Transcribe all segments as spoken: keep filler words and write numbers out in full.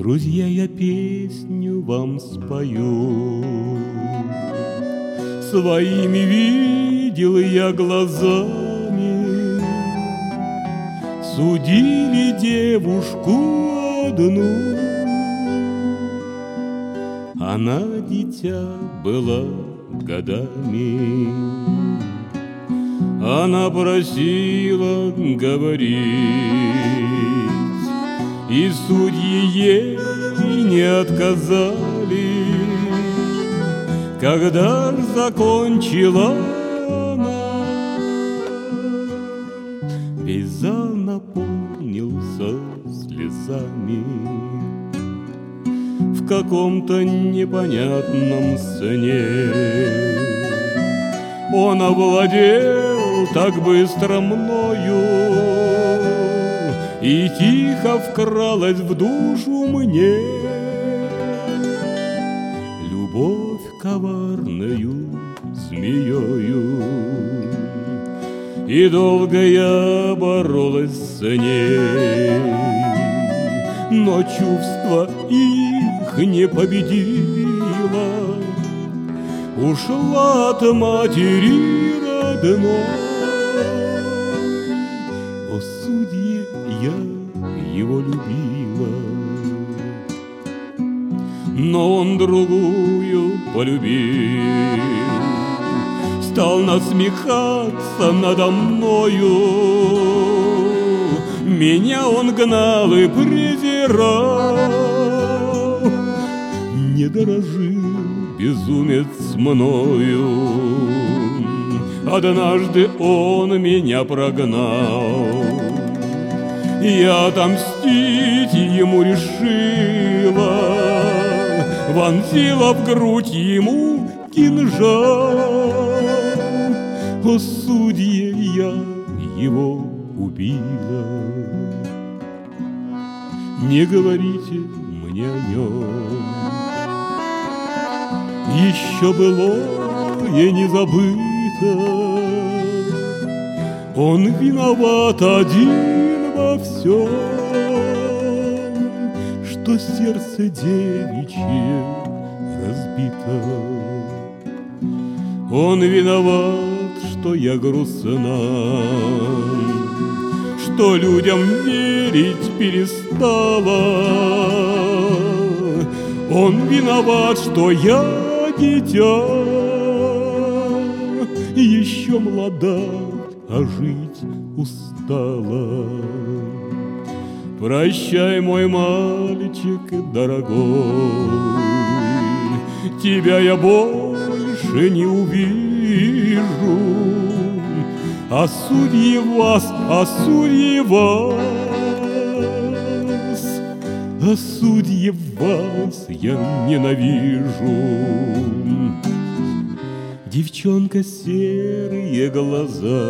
Друзья, я песню вам спою. Своими видел я глазами, судили девушку одну. Она дитя была годами, она просила говорить, и судьи ей не отказали. Когда ж закончила она, весь зал наполнился слезами. В каком-то непонятном сне он овладел так быстро мною, и тихо вкралась в душу мне любовь коварною змеёю. И долго я боролась с ней, но чувства их не победила. Ушла от матери родной. О, судьи, я его любила, но он другую полюбил. Стал насмехаться надо мною, меня он гнал и презирал. Не дорожил безумец мною, однажды он меня прогнал. Я отомстить ему решила, вонзила в грудь ему кинжал. О, судьи, я его убила. Не говорите мне о нем, еще былое не забыто. Он виноват один во всем, что сердце девичье разбито. Он виноват, что я грустна, что людям верить перестала. Он виноват, что я дитя, еще молода, а жить устала. Прощай, мой мальчик дорогой, тебя я больше не увижу. А судьи вас, а судьи вас, а судьи вас я ненавижу. Девчонка, серые глаза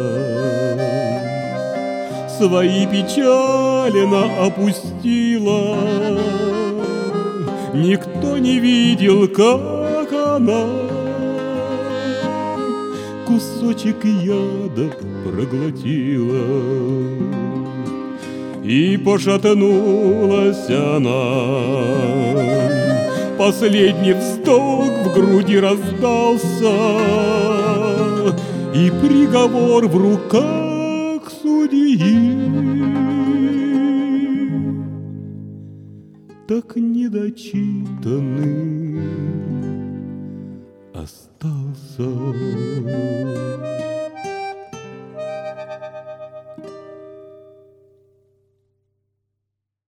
свои печаленно опустила. Никто не видел, как она кусочек яда проглотила. И пошатнулась она, последний вздох в груди раздался, и приговор в руках судьи так недочитанный остался.